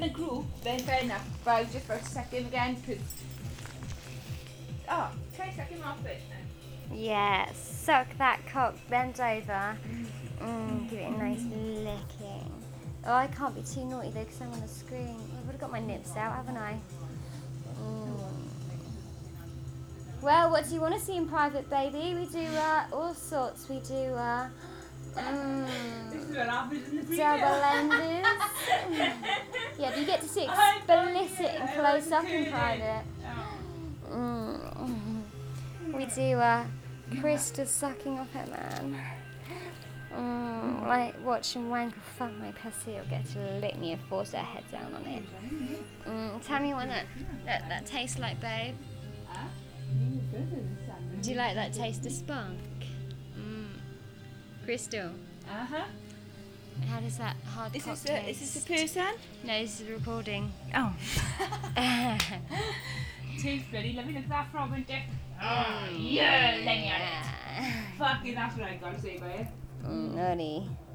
In a group, then fair enough. But just for a second again, because... Oh, try suck him off it then. Yeah, suck that cock, bend over. Give it a nice licking. Oh, I can't be too naughty though because I'm on the screen. I've already got my nips out, haven't I? Well, what do you want to see in private, baby? We do all sorts. We do This is what happens in the preview. double enders. Yeah, but you get to see explicit and close up in private. We do Krista sucking off her man. Like watching Wanker fuck my pussy or get to lick me and force her head down on it. Tell me what that tastes like, babe. Do you like that taste of spunk? Crystal. How does that hard cock taste? Is this a person? No, this is a recording. Oh. Tastes bloody lovely. Look at that frog and dick. Oh, yeah, let me at it. Fucking, that's what I gotta say, babe. Naughty.